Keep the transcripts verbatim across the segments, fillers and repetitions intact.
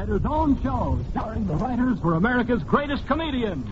Writer's own show, starring the writers for America's greatest comedians.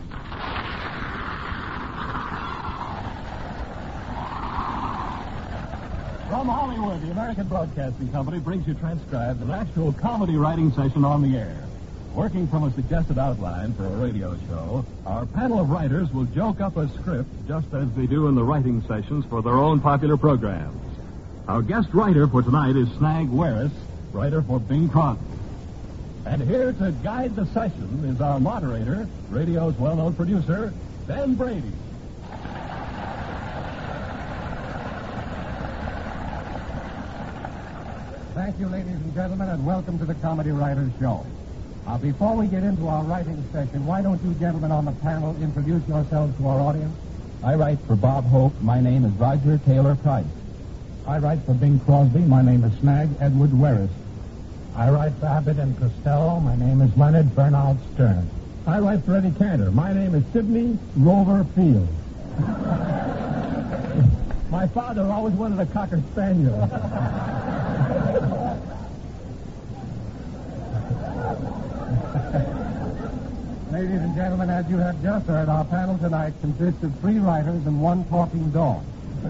From Hollywood, the American Broadcasting Company brings you transcribed an actual comedy writing session on the air. Working from a suggested outline for a radio show, our panel of writers will joke up a script just as they do in the writing sessions for their own popular programs. Our guest writer for tonight is Snag Weris, writer for Bing Crosby. And here to guide the session is our moderator, radio's well-known producer, Ben Brady. Thank you, ladies and gentlemen, and welcome to the Comedy Writers Show. Now, before we get into our writing session, why don't you gentlemen on the panel introduce yourselves to our audience? I write for Bob Hope. My name is Roger Taylor Price. I write for Bing Crosby. My name is Snag Edward Weris. I write for Abbott and Costello. My name is Leonard Bernard Stern. I write for Eddie Cantor. My name is Sidney Rover Field. My father always wanted a Cocker Spaniel. Ladies and gentlemen, as you have just heard, our panel tonight consists of three writers and one talking dog.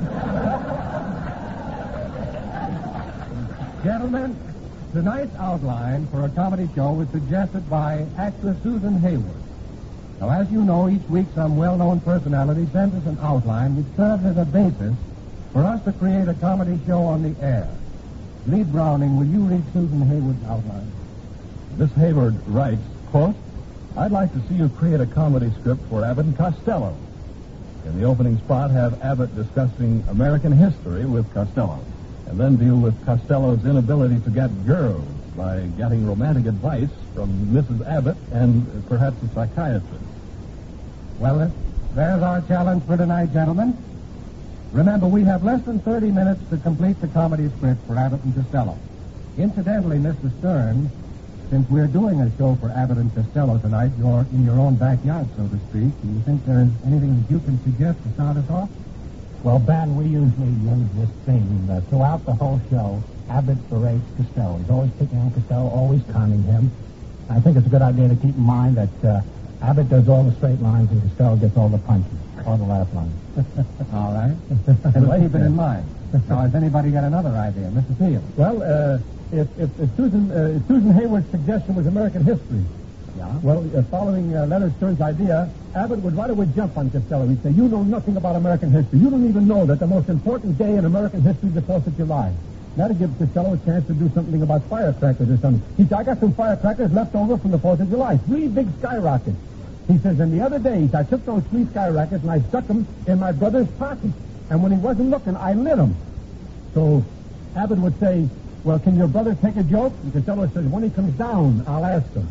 Gentlemen, tonight's outline for a comedy show was suggested by actress Susan Hayward. Now, as you know, each week some well-known personality sends us an outline which serves as a basis for us to create a comedy show on the air. Lee Browning, will you read Susan Hayward's outline? Miss Hayward writes, quote, I'd like to see you create a comedy script for Abbott and Costello. In the opening spot, have Abbott discussing American history with Costello, and then deal with Costello's inability to get girls by getting romantic advice from Missus Abbott and perhaps a psychiatrist. Well, there's our challenge for tonight, gentlemen. Remember, we have less than thirty minutes to complete the comedy script for Abbott and Costello. Incidentally, Mister Stern, since we're doing a show for Abbott and Costello tonight, you're in your own backyard, so to speak. Do you think there's anything that you can suggest to start us off? Well, Ben, we usually use this theme uh, throughout the whole show. Abbott berates Costello. He's always picking on Costello, always conning him. I think it's a good idea to keep in mind that uh, Abbott does all the straight lines and Costello gets all the punches, all the laugh lines. All right. And we'll keep it in mind. Now, has anybody got another idea? Mister Field? Well, uh, if, if, if, Susan, uh, if Susan Hayward's suggestion was American history, Yeah? well, uh, following uh, Leonard Stern's idea, Abbott would right away jump on Costello. He'd say, you know nothing about American history. You don't even know that the most important day in American history is the fourth of July. That'd give Costello a chance to do something about firecrackers or something. He said, I got some firecrackers left over from the fourth of July. Three big skyrockets. He says, and the other day, I took those three skyrockets and I stuck them in my brother's pocket. And when he wasn't looking, I lit them. So Abbott would say, well, can your brother take a joke? And Costello says, when he comes down, I'll ask him.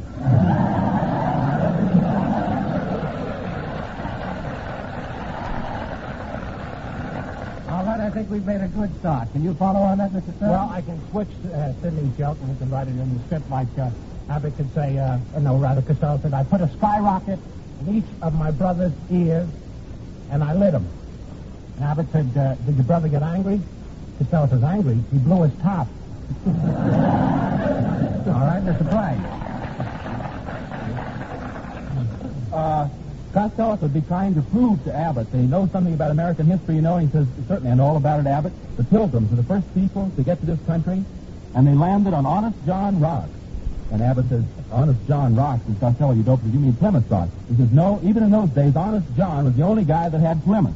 All right, I think we've made a good start. Can you follow on that, Mister Stern? Well, I can switch uh, Sidney's joke and we can write it in the script like uh, Abbott could say, uh, no, rather Costello said, I put a skyrocket in each of my brother's ears and I lit them. And Abbott said, uh, did your brother get angry? Costello says, angry? He blew his top. All right, Mister Price. Uh, Costello would be trying to prove to Abbott that he knows something about American history, you know, and he says, certainly I know all about it, Abbott. The Pilgrims were the first people to get to this country, and they landed on Honest John Rock. And Abbott says, Honest John Rock. And Costello, you dope, you mean Plymouth Rock. He says, no, even in those days, Honest John was the only guy that had Plymouth.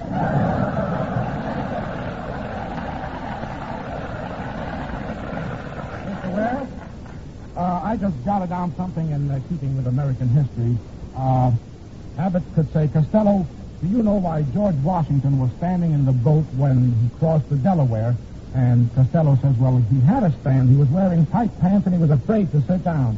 Mister Wells? Uh, I just jotted down something in uh, keeping with American history. Uh, Abbott could say, Costello, do you know why George Washington was standing in the boat when he crossed the Delaware? And Costello says, well, he had a stand. He was wearing tight pants and he was afraid to sit down.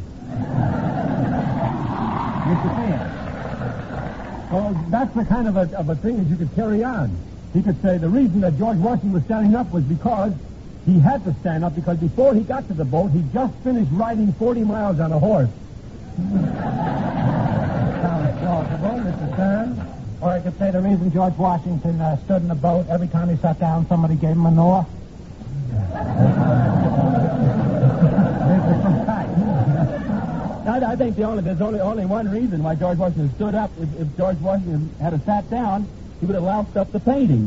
Mister Field? Well, that's the kind of a, of a thing that you could carry on. He could say the reason that George Washington was standing up was because he had to stand up because before he got to the boat, he just finished riding forty miles on a horse. Sounds plausible, Mister Stern. Or I could say the reason George Washington uh, stood in the boat, every time he sat down, somebody gave him manure. Mister Price. I, I think the only there's only only one reason why George Washington stood up. If, if George Washington had a sat down, he would have loused up the painting.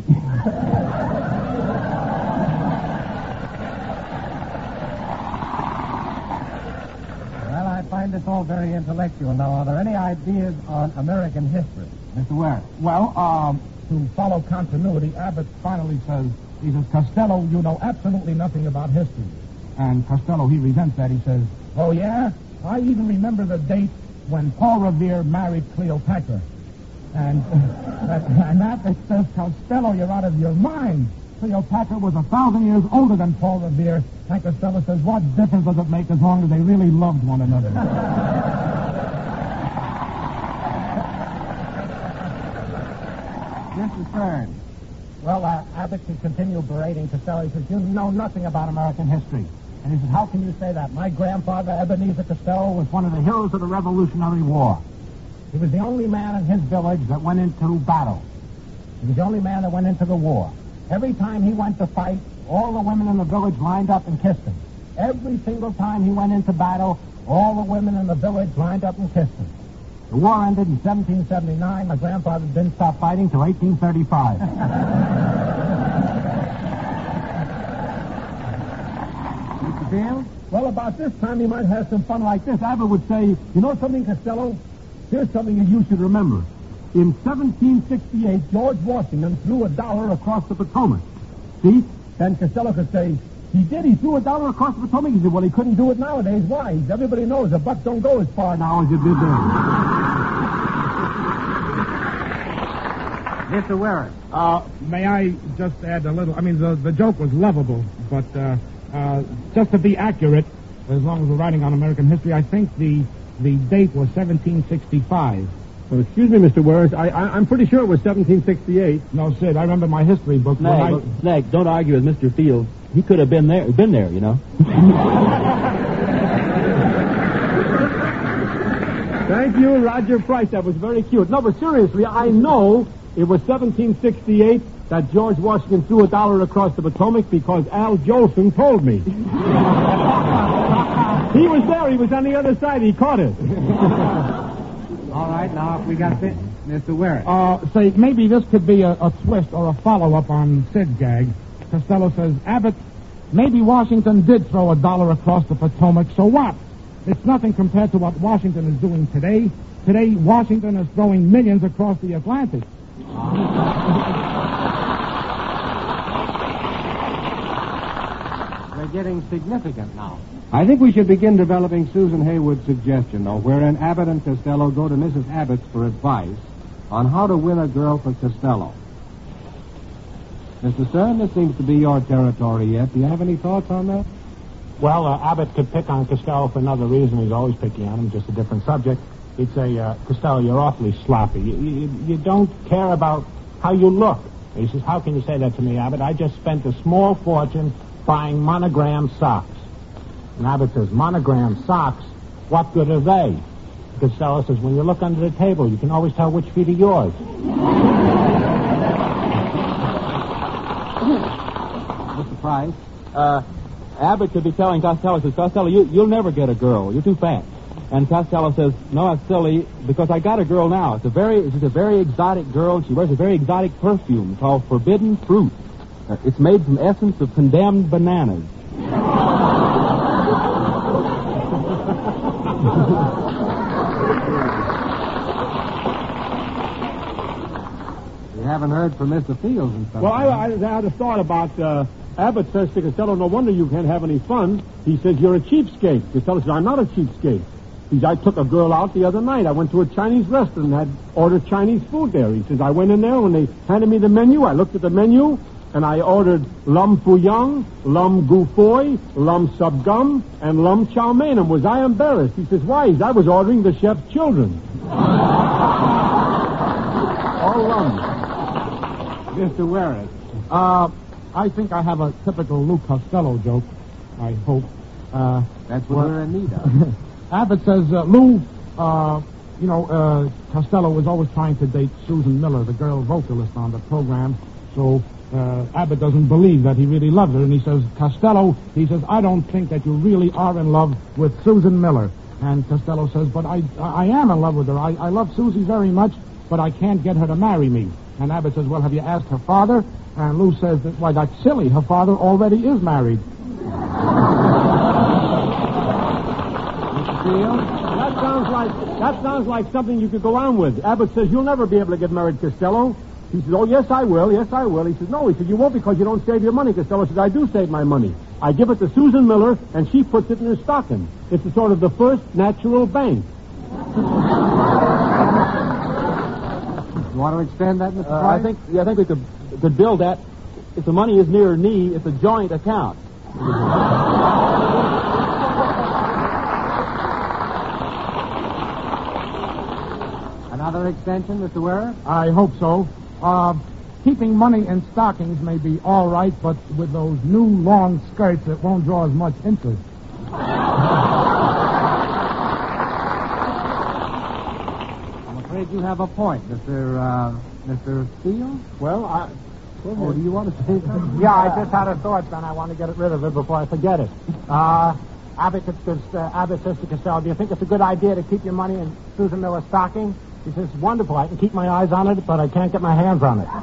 Well, I find this all very intellectual. Now, are there any ideas on American history, Mister Ware? Well, um, to follow continuity, Abbott finally says, he says, Costello, you know absolutely nothing about history. And Costello, he resents that. He says, oh, yeah? I even remember the date when Paul Revere married Cleopatra. And, uh, and Abbott says, Costello, you're out of your mind. Cleopatra was a thousand years older than Paul Revere. And Costello says, what difference does it make as long as they really loved one another? Mister Stern. Well, uh, Abbott can continue berating Costello. He says, you know nothing about American history. And he says, how can you say that? My grandfather, Ebenezer Costello, was one of the heroes of the Revolutionary War. He was the only man in his village that went into battle. He was the only man that went into the war. Every time he went to fight, all the women in the village lined up and kissed him. Every single time he went into battle, all the women in the village lined up and kissed him. The war ended in seventeen seventy-nine. My grandfather didn't stop fighting till eighteen thirty-five. Mister Field? Well, about this time, he might have some fun like this. Abbott would say, you know something, Costello? Here's something that you should remember. In seventeen sixty-eight, George Washington threw a dollar across the Potomac. See? Then Costello could say, he did. He threw a dollar across the Potomac. He said, well, he couldn't do it nowadays. Why? Everybody knows a buck don't go as far now as it did then. Mister Ware. Uh, may I just add a little? I mean, the, the joke was lovable, but uh, uh, just to be accurate, as long as we're writing on American history, I think the the date was seventeen sixty-five. Well, excuse me, Mister Ware. I, I, I'm pretty sure it was seventeen sixty-eight. No, Sid, I remember my history book. when I- Snag, Snag, don't argue with Mister Fields. He could have been there, been there, you know. Thank you, Roger Price. That was very cute. No, but seriously, I know it was seventeen sixty-eight that George Washington threw a dollar across the Potomac because Al Jolson told me. He was there. He was on the other side. He caught it. All right, now, if we got this, Mister Ware. Uh, say, maybe this could be a, a twist or a follow-up on Sid's gag. Costello says, Abbott, maybe Washington did throw a dollar across the Potomac, so what? It's nothing compared to what Washington is doing today. Today, Washington is throwing millions across the Atlantic. We're getting significant now. I think we should begin developing Susan Haywood's suggestion, though, wherein Abbott and Costello go to Missus Abbott's for advice on how to win a girl for Costello. Mister Stern, this seems to be your territory yet. Do you have any thoughts on that? Well, uh, Abbott could pick on Costello for another reason. He's always picking on him, just a different subject. He'd say, uh, Costello, you're awfully sloppy. You, you, you don't care about how you look. He says, how can you say that to me, Abbott? I just spent a small fortune buying monogram socks. And Abbott says, monogram socks? What good are they? Costello says, when you look under the table, you can always tell which feet are yours. Mister Price? Uh, Abbott could be telling Costello, says, Costello, you, you'll never get a girl. You're too fat. And Costello says, no, that's silly, because I got a girl now. It's a very, she's a very exotic girl. She wears a very exotic perfume called Forbidden Fruit. Uh, it's made from essence of condemned bananas. We haven't heard from Mister Fields and stuff. Well, I, I, I had a thought about uh, Abbott says to Costello, no wonder you can't have any fun. He says, you're a cheapskate. Costello says, I'm not a cheapskate. He says, I took a girl out the other night. I went to a Chinese restaurant and had ordered Chinese food there. He says, I went in there when they handed me the menu. I looked at the menu and I ordered lum fuyang, lum gu foi, lum sub gum, and lum chow mein. And was I embarrassed? He says, why? He says, I was ordering the chef's children. All lum. Mister Ware. Uh, I think I have a typical Lou Costello joke, I hope. Uh, That's what well, we're in need of. Abbott says, uh, Lou, uh, you know, uh, Costello was always trying to date Susan Miller, the girl vocalist on the program, so uh, Abbott doesn't believe that he really loves her, and he says, Costello, he says, I don't think that you really are in love with Susan Miller. And Costello says, but I I am in love with her. I, I love Susie very much, but I can't get her to marry me. And Abbott says, well, have you asked her father? And Lou says, that, why, that's silly. Her father already is married. Mister Field? That sounds like that sounds like something you could go on with. Abbott says you'll never be able to get married, Costello. He says, oh, yes, I will. Yes, I will. He says, no. He says, you won't because you don't save your money. Costello says, I do save my money. I give it to Susan Miller, and she puts it in her stocking. It's a sort of the first natural bank. You want to extend that, Mister Uh, Price? I think yeah, I think we could could build that. If the money is near her knee, it's a joint account. Another extension, Mister Ware? I hope so. Uh, keeping money in stockings may be all right, but with those new long skirts, it won't draw as much interest. I'm afraid you have a point, Mister Uh, Mister Field. Well, I... Oh, do you want to say something? Yeah, I just had a thought, and I want to get rid of it before I forget it. Uh, Abbott, uh, Abbott says to Costello, do you think it's a good idea to keep your money in Susan Miller's stocking? He says, it's wonderful. I can keep my eyes on it, but I can't get my hands on it.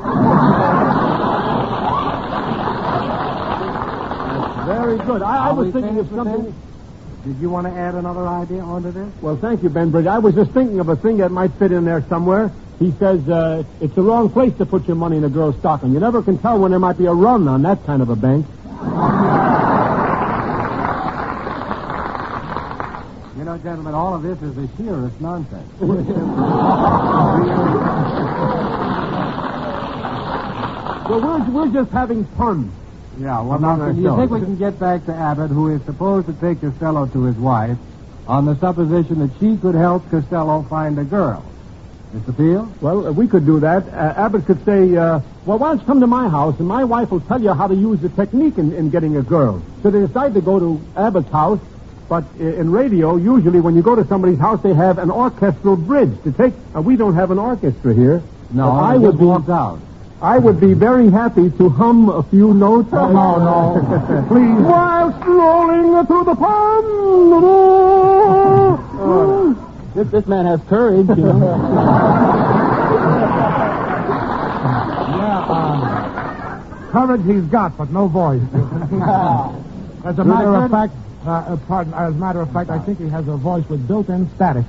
Very good. I, I Are was we thinking of finished with something... this? Did you want to add another idea onto this? Well, thank you, Ben Bridge. I was just thinking of a thing that might fit in there somewhere. He says uh, it's the wrong place to put your money in a girl's stocking. You never can tell when there might be a run on that kind of a bank. You know, gentlemen, all of this is the sheerest nonsense. Well, we're, we're just having fun. Yeah, well, Among now, do you ourselves. think we can get back to Abbott, who is supposed to take Costello to his wife, on the supposition that she could help Costello find a girl? Mister Field? Well, uh, we could do that. Uh, Abbott could say, uh, well, why don't you come to my house, and my wife will tell you how to use the technique in, in getting a girl. So they decide to go to Abbott's house, but uh, in radio, usually when you go to somebody's house, they have an orchestral bridge to take. Uh, we don't have an orchestra here. No, But I I would just be, walked out. I would be very happy to hum a few notes. Oh, no, no. Please. While strolling through the pond. Oh, this, this man has courage, you know. Yeah, uh, courage he's got, but no voice. As a matter of fact, uh, uh, pardon, as a matter of fact, I think he has a voice with built-in static.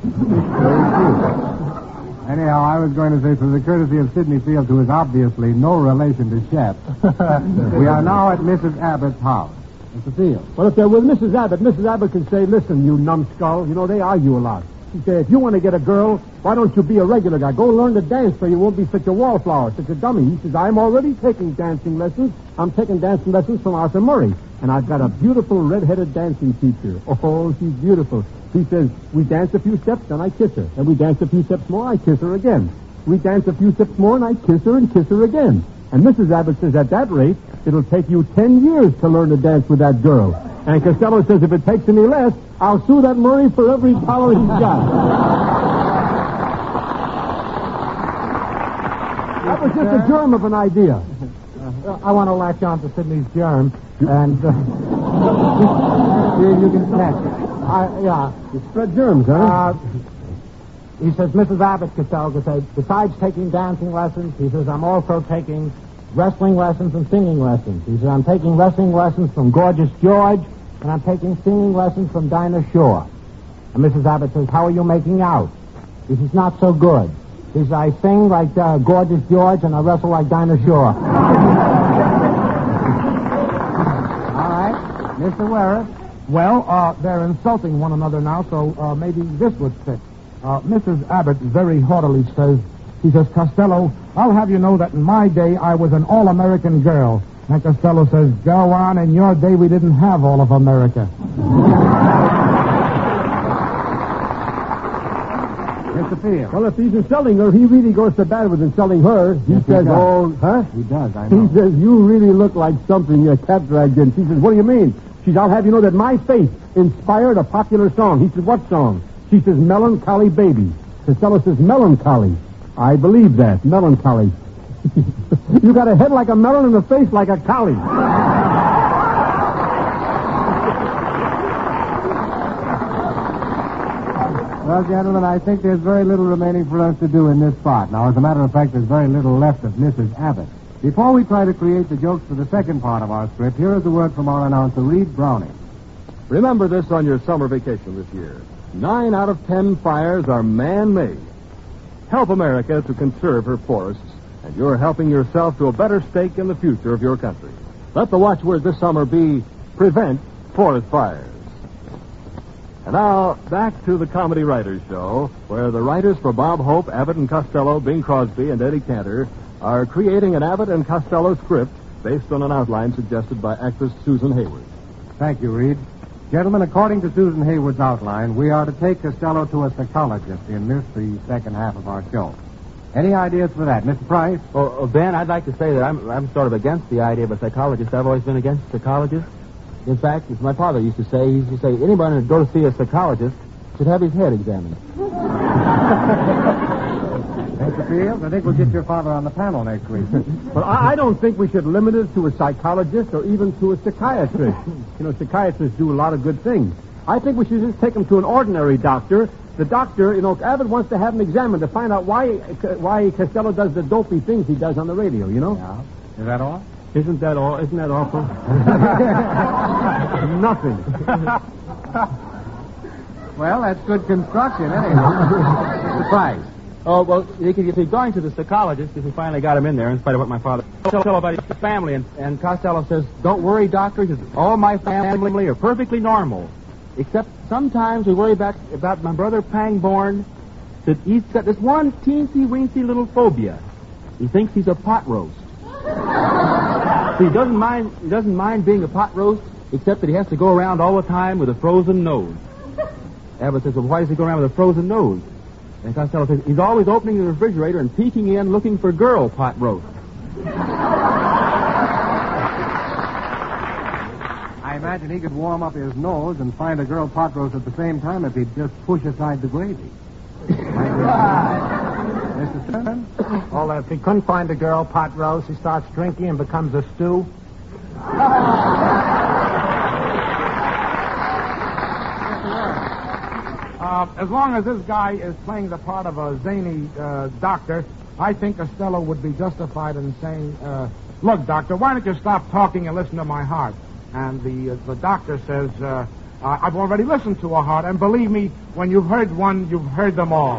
Anyhow, I was going to say, through the courtesy of Sidney Field, who is obviously no relation to Shep, we are now at Missus Abbott's house. Mister Field. Well, if they're with Missus Abbott, Missus Abbott can say, listen, you numbskull, you know, they argue a lot. She said, if you want to get a girl, why don't you be a regular guy? Go learn to dance so you won't be such a wallflower, such a dummy. He says, I'm already taking dancing lessons. I'm taking dancing lessons from Arthur Murray. And I've got a beautiful red-headed dancing teacher. Oh, she's beautiful. He says, we dance a few steps, then I kiss her. And we dance a few steps more, I kiss her again. We dance a few steps more, and I kiss her and kiss her again. And Missus Abbott says, at that rate, it'll take you ten years to learn to dance with that girl. And Costello says, if it takes any less, I'll sue that Murray for every dollar he's got. That was just a germ of an idea. Uh, I want to latch on to Sidney's germ, and uh, See if you can catch it. I, yeah. You spread germs, huh? Uh, he says, Missus Abbott, Costello could say, besides taking dancing lessons, he says, I'm also taking wrestling lessons and singing lessons. He says, I'm taking wrestling lessons from Gorgeous George, and I'm taking singing lessons from Dinah Shore. And Missus Abbott says, how are you making out? He says, not so good. He says, I sing like uh, Gorgeous George, and I wrestle like Dinah Shore. All right. Mister Ware. Well, uh, they're insulting one another now, so uh, maybe this would fit. Uh, Missus Abbott very haughtily says, he says, Costello, I'll have you know that in my day I was an all-American girl. And Costello says, go on, in your day we didn't have all of America. Mister Field. Well, if he's insulting her, he really goes to bad with insulting her. He Yes, he says, does. oh, huh? He does, I know. He says, you really look like something a cat dragged in. She says, what do you mean? She says, I'll have you know that my face inspired a popular song. He says, what song? She says, Melancholy Baby. Costello says, melancholy. I believe that, melancholy. You got a head like a melon and a face like a collie. Well, gentlemen, I think there's very little remaining for us to do in this spot. Now, as a matter of fact, there's very little left of Missus Abbott. Before we try to create the jokes for the second part of our script, here is a word from our announcer, Reed Browning. Remember this on your summer vacation this year. Nine out of ten fires are man-made. Help America to conserve her forests, and you're helping yourself to a better stake in the future of your country. Let the watchword this summer be prevent forest fires. And now, back to the Comedy Writers Show, where the writers for Bob Hope, Abbott and Costello, Bing Crosby, and Eddie Cantor are creating an Abbott and Costello script based on an outline suggested by actress Susan Hayward. Thank you, Reed. Gentlemen, according to Susan Hayward's outline, we are to take Costello to a psychologist in this, the second half of our show. Any ideas for that? Mister Price? Well, uh, Ben, I'd like to say that I'm, I'm sort of against the idea of a psychologist. I've always been against psychologists. In fact, as my father used to say, he used to say, anybody who go to see a psychologist should have his head examined. Mister Fields, I think we'll get your father on the panel next week. Well, I, I don't think we should limit it to a psychologist or even to a psychiatrist. You know, psychiatrists do a lot of good things. I think we should just take him to an ordinary doctor. The doctor, you know, Abbott wants to have him examined to find out why why Costello does the dopey things he does on the radio, you know? Yeah. Is that all? Isn't that all? Isn't that awful? Nothing. Well, that's good construction, anyway. Mister Price. Oh, well, if he's going to the psychologist, if we finally got him in there, in spite of what my father told about his family, and, and Costello says, don't worry, doctor, he says, all my family are perfectly normal, except sometimes we worry about, about my brother Pangborn, that he's got this one teensy-weensy little phobia. He thinks he's a pot roast. So he doesn't mind, he doesn't mind being a pot roast, except that he has to go around all the time with a frozen nose. Abbott says, well, why does he go around with a frozen nose? And Costello says, he's always opening the refrigerator and peeking in looking for girl pot roast. I imagine he could warm up his nose and find a girl pot roast at the same time if he'd just push aside the gravy. Mister Stern? Well, if he couldn't find a girl pot roast, he starts drinking and becomes a stew. Uh, as long as this guy is playing the part of a zany uh, doctor, I think Costello would be justified in saying, uh, look, doctor, why don't you stop talking and listen to my heart? And the uh, the doctor says, uh, uh, I've already listened to a heart, and believe me, when you've heard one, you've heard them all.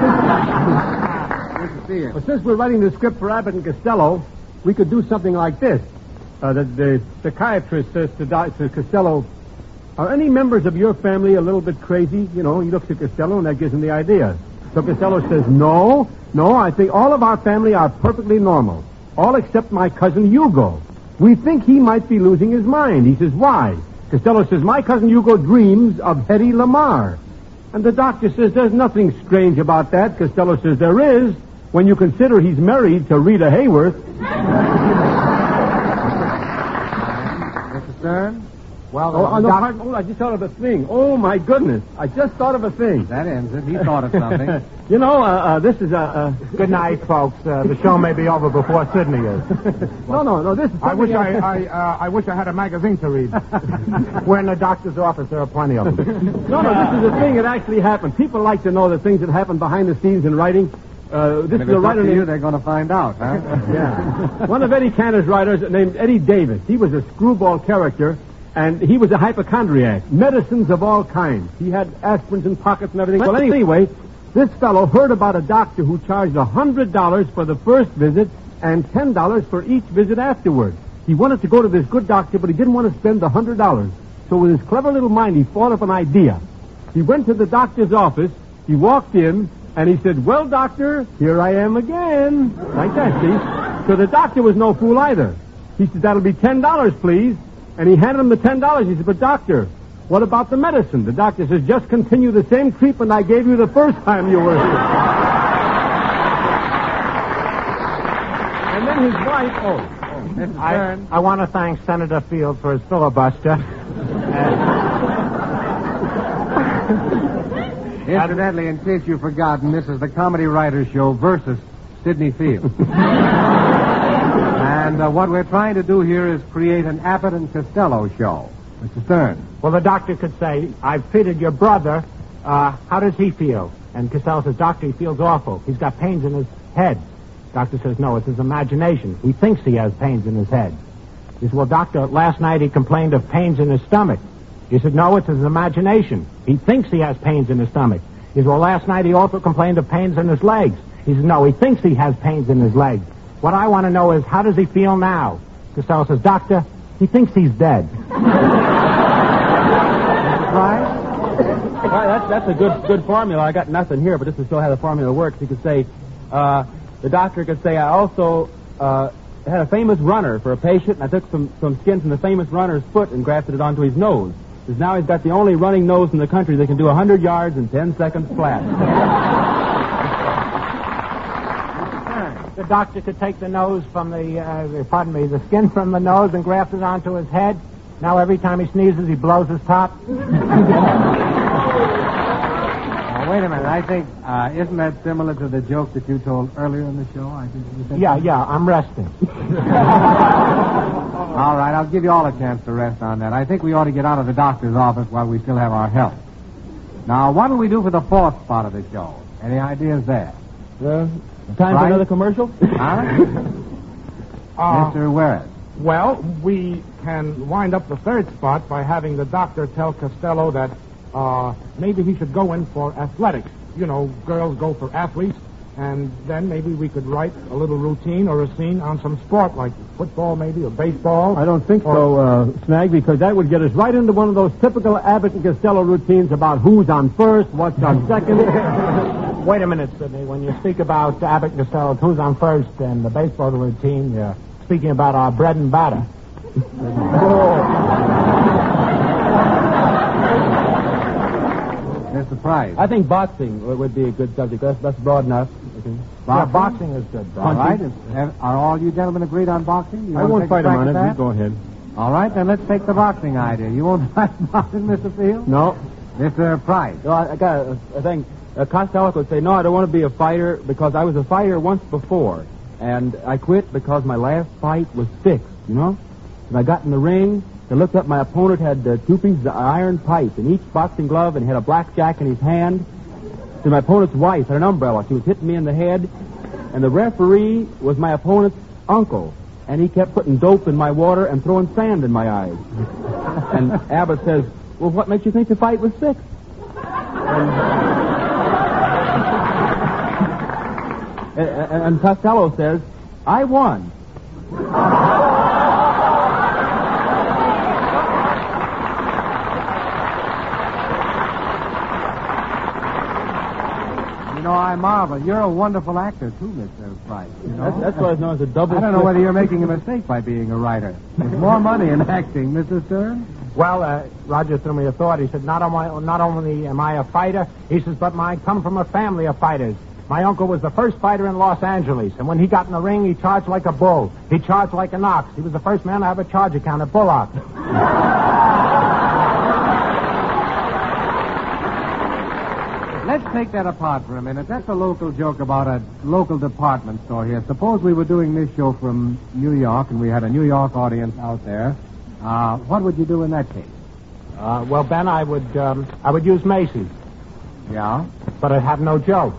Well, since we're writing the script for Abbott and Costello, we could do something like this. Uh, the, the psychiatrist says to, to Costello, are any members of your family a little bit crazy? You know, he looks at Costello, and that gives him the idea. So Costello says, no, no, I think all of our family are perfectly normal. All except my cousin Hugo. We think he might be losing his mind. He says, why? Costello says, my cousin Hugo dreams of Hedy Lamarr. And the doctor says, there's nothing strange about that. Costello says, there is, when you consider he's married to Rita Hayworth. Mister Stern? Well, oh, oh, no, doc- pardon, oh, I just thought of a thing. Oh, my goodness. I just thought of a thing. That ends it. He thought of something. You know, uh, uh, this is a... Uh, uh... Good night, folks. Uh, the show may be over before Sydney is. no, no, no, this is... I wish I, I, uh, I wish I had a magazine to read. We're in the doctor's office. There are plenty of them. No, no, this is a thing that actually happened. People like to know the things that happen behind the scenes in writing. Uh, this if is a writer named... you, they're going to find out, huh? Yeah. One of Eddie Cantor's writers named Eddie Davis. He was a screwball character, and he was a hypochondriac. Medicines of all kinds. He had aspirins in pockets and everything. Well, anyway, this fellow heard about a doctor who charged one hundred dollars for the first visit and ten dollars for each visit afterward. He wanted to go to this good doctor, but he didn't want to spend the one hundred dollars. So with his clever little mind, he thought of an idea. He went to the doctor's office, he walked in, and he said, well, doctor, here I am again. Like that, see? So the doctor was no fool either. He said, that'll be ten dollars, please. And he handed him the ten dollars. He said, but doctor, what about the medicine? The doctor says, just continue the same treatment I gave you the first time you were here. And then his wife, oh, oh I, I want to thank Senator Field for his filibuster. Incidentally, in case you've forgotten, this is the Comedy Writers Show versus Sidney Field. And uh, what we're trying to do here is create an Abbott and Costello show. Mister Stern. Well, the doctor could say, I've treated your brother, uh, how does he feel? And Costello says, Doctor, he feels awful. He's got pains in his head. Doctor says, no, it's his imagination. He thinks he has pains in his head. He says, well, Doctor, last night he complained of pains in his stomach. He said, no, it's his imagination. He thinks he has pains in his stomach. He said, well, last night he also complained of pains in his legs. He said, no, he thinks he has pains in his legs. What I want to know is, how does he feel now? Costello says, Doctor, he thinks he's dead. Right? Well, that's, that's a good good formula. I got nothing here, but this is still how the formula works. You could say, uh, the doctor could say, I also uh, had a famous runner for a patient, and I took some, some skin from the famous runner's foot and grafted it onto his nose. Because now he's got the only running nose in the country that can do one hundred yards in ten seconds flat. The doctor could take the nose from the, uh, pardon me, the skin from the nose and graft it onto his head. Now every time he sneezes, he blows his top. Now, wait a minute. I think, uh, isn't that similar to the joke that you told earlier in the show? I think you said Yeah, something? yeah, I'm resting. All right, I'll give you all a chance to rest on that. I think we ought to get out of the doctor's office while we still have our health. Now, what will we do for the fourth spot of the show? Any ideas there? Uh, time Right. for another commercial? Huh? Uh, Mister Werris. Well, we can wind up the third spot by having the doctor tell Costello that uh, maybe he should go in for athletics. You know, girls go for athletes, and then maybe we could write a little routine or a scene on some sport, like football maybe, or baseball. I don't think or, so, uh, Snag, because that would get us right into one of those typical Abbott and Costello routines about who's on first, what's on second. Wait a minute, Sidney. When you speak about Abbott and Costello, who's on first and the baseball routine, you're speaking about our bread and batter. Mister Price. I think boxing would- would be a good subject. That's, that's broad enough. Okay. Yeah, boxing is good. All right. Is- have- Are all you gentlemen agreed on boxing? You I wanna won't take fight him crack on at it. that? You go ahead. All right, then let's take the boxing idea. You won't fight boxing, Mister Field? No. Mister Price. No, I, I got. A, I think uh, Costello would say, "No, I don't want to be a fighter because I was a fighter once before, and I quit because my last fight was fixed. You know, when I got in the ring, I looked up. My opponent had uh, two pieces of iron pipe in each boxing glove, and he had a blackjack in his hand. So my opponent's wife had an umbrella. She was hitting me in the head, and the referee was my opponent's uncle, and he kept putting dope in my water and throwing sand in my eyes. And Abbott says, well, what makes you think the fight was fixed? And, and, and Costello says, I won. You know, I marvel. You're a wonderful actor, too, Mister Price. You know? That's, that's what is known as a double. I don't know whether you're making a mistake by being a writer. There's more money in acting, Mister Stern. Well, uh, Roger threw me a thought. He said, not only, not only am I a fighter, he says, but I come from a family of fighters. My uncle was the first fighter in Los Angeles, and when he got in the ring, he charged like a bull. He charged like an ox. He was the first man to have a charge account at Bull Ox. Let's take that apart for a minute. That's a local joke about a local department store here. Suppose we were doing this show from New York, and we had a New York audience out there. Uh, what would you do in that case? Uh, well, Ben, I would, um, I would use Macy's, Yeah? but I'd have no joke.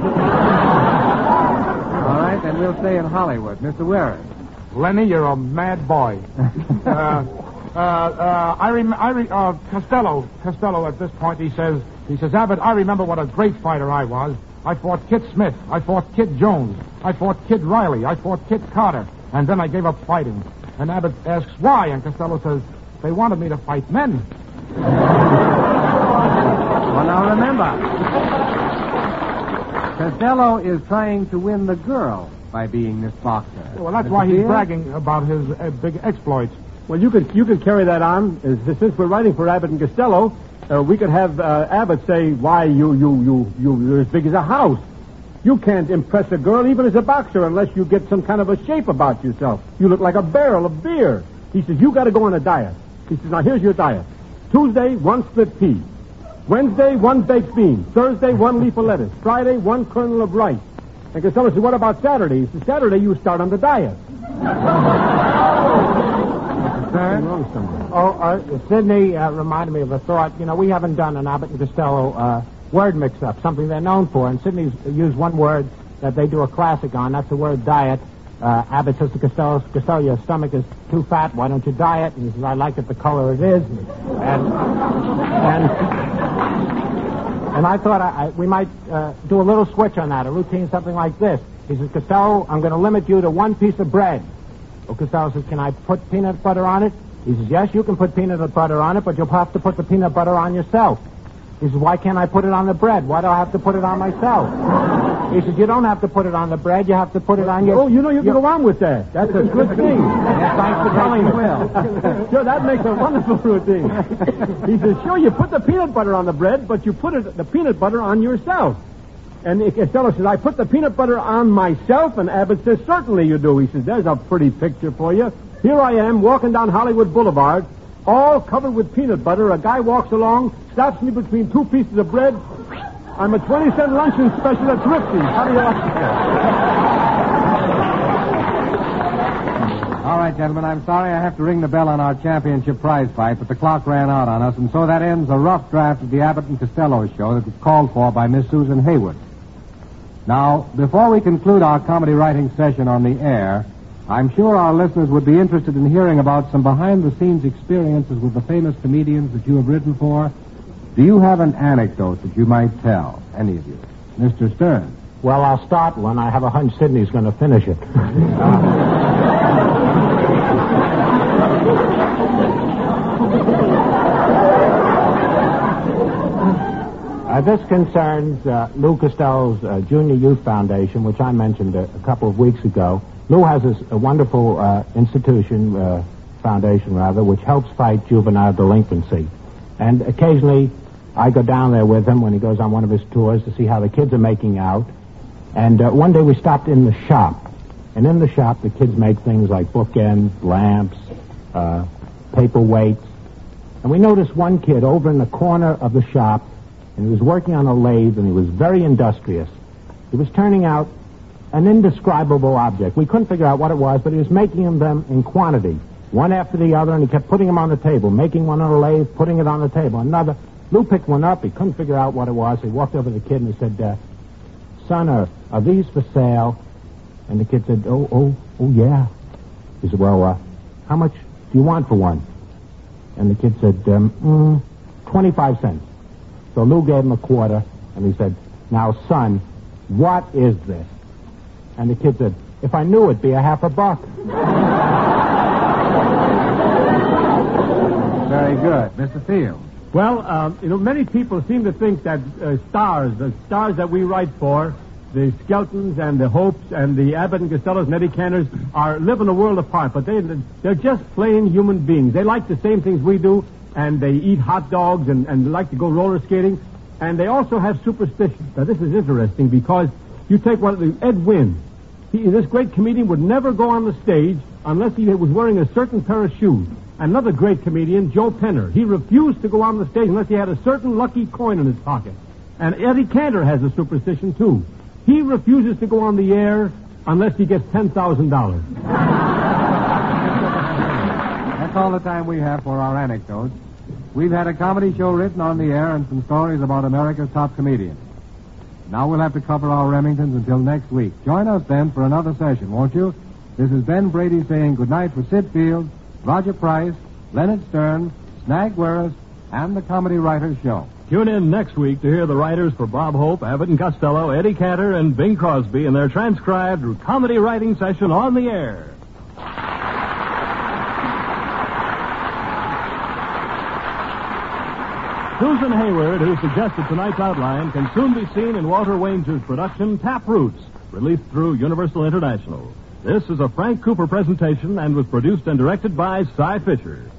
All right, then we'll stay in Hollywood. Mister Werris. Lenny, you're a mad boy. uh, uh, uh, I rem- I re- uh, Costello, Costello at this point, he says, he says, Abbott, I remember what a great fighter I was. I fought Kit Smith. I fought Kid Jones. I fought Kid Riley. I fought Kit Carter. And then I gave up fighting. And Abbott asks why, and Costello says, they wanted me to fight men. Well, now remember, Costello is trying to win the girl by being this boxer. Well, that's Mister why he's Field? bragging about his uh, big exploits. Well, you could you could carry that on. As- Since we're writing for Abbott and Costello, uh, we could have uh, Abbott say, why, you, you, you, you, you're as big as a house. You can't impress a girl even as a boxer unless you get some kind of a shape about yourself. You look like a barrel of beer. He says, you got to go on a diet. He says, now here's your diet. Tuesday, one split pea. Wednesday, one baked bean. Thursday, one leaf of lettuce. Friday, one kernel of rice. And Costello said, what about Saturday? He says, Saturday, you start on the diet. Sir? Wrong somewhere. Oh, uh, Sidney uh, reminded me of a thought. You know, we haven't done an Abbott and Costello uh, word mix-up, something they're known for. And Sidney's used one word that they do a classic on. That's the word diet. Uh, Abbott says to Costello, Costello, your stomach is too fat. Why don't you diet? And he says, I like it the color it is. And and, and I thought I, I, we might uh, do a little switch on that, a routine, something like this. He says, Costello, I'm going to limit you to one piece of bread. Well, Costello says, can I put peanut butter on it? He says, yes, you can put peanut butter on it, but you'll have to put the peanut butter on yourself. He says, why can't I put it on the bread? Why do I have to put it on myself? He says, you don't have to put it on the bread. You have to put it on your... Oh, you know you can your... go on with that. That's a good thing. Yes, thanks for telling me. Well. Sure, that makes a wonderful routine. He says, sure, you put the peanut butter on the bread, but you put it, the peanut butter on yourself. And Costello says, I put the peanut butter on myself, and Abbott says, certainly you do. He says, there's a pretty picture for you. Here I am, walking down Hollywood Boulevard, all covered with peanut butter. A guy walks along, stops me between two pieces of bread. I'm a twenty-cent luncheon special at Thrifty. How do you like that? All right, gentlemen, I'm sorry I have to ring the bell on our championship prize fight, but the clock ran out on us, and so that ends a rough draft of the Abbott and Costello show that was called for by Miss Susan Hayward. Now, before we conclude our comedy writing session on the air, I'm sure our listeners would be interested in hearing about some behind-the-scenes experiences with the famous comedians that you have written for. Do you have an anecdote that you might tell, any of you? Mister Stern. Well, I'll start one. I have a hunch Sidney's going to finish it. uh, this concerns uh, Lou Costello's uh, Junior Youth Foundation, which I mentioned a, a couple of weeks ago. Lou has this, a wonderful uh, institution, uh, foundation rather, which helps fight juvenile delinquency. And occasionally I go down there with him when he goes on one of his tours to see how the kids are making out. And uh, one day we stopped in the shop. And in the shop, the kids make things like bookends, lamps, uh, paperweights. And we noticed one kid over in the corner of the shop, and he was working on a lathe, and he was very industrious. He was turning out an indescribable object. We couldn't figure out what it was, but he was making them in quantity, one after the other, and he kept putting them on the table, making one on a lathe, putting it on the table, another. Lou picked one up. He couldn't figure out what it was. He walked over to the kid and he said, uh, son, are, are these for sale? And the kid said, oh, oh, oh, yeah. He said, well, uh, how much do you want for one? And the kid said, um, mm, twenty-five cents. So Lou gave him a quarter, and he said, now, son, what is this? And the kid said, if I knew it'd be a half a buck. Very good. Mister Field. Well, um, you know, many people seem to think that uh, stars, the stars that we write for, the Skeltons and the Hopes and the Abbott and Costellos and Eddie Cantors are live in a world apart, but they, they're just plain human beings. They like the same things we do, and they eat hot dogs and, and like to go roller skating, and they also have superstitions. Now, this is interesting because you take one of the, Ed Wynn. He, this great comedian would never go on the stage unless he was wearing a certain pair of shoes. Another great comedian, Joe Penner. He refused to go on the stage unless he had a certain lucky coin in his pocket. And Eddie Cantor has a superstition, too. He refuses to go on the air unless he gets ten thousand dollars. That's all the time we have for our anecdotes. We've had a comedy show written on the air and some stories about America's top comedians. Now we'll have to cover our Remingtons until next week. Join us then for another session, won't you? This is Ben Brady saying goodnight for Sid Field, Roger Price, Leonard Stern, Snag Werris, and the Comedy Writers Show. Tune in next week to hear the writers for Bob Hope, Abbott and Costello, Eddie Cantor, and Bing Crosby in their transcribed comedy writing session on the air. Susan Hayward, who suggested tonight's outline, can soon be seen in Walter Wayne's production, Tap Roots, released through Universal International. This is a Frank Cooper presentation and was produced and directed by Cy Fisher.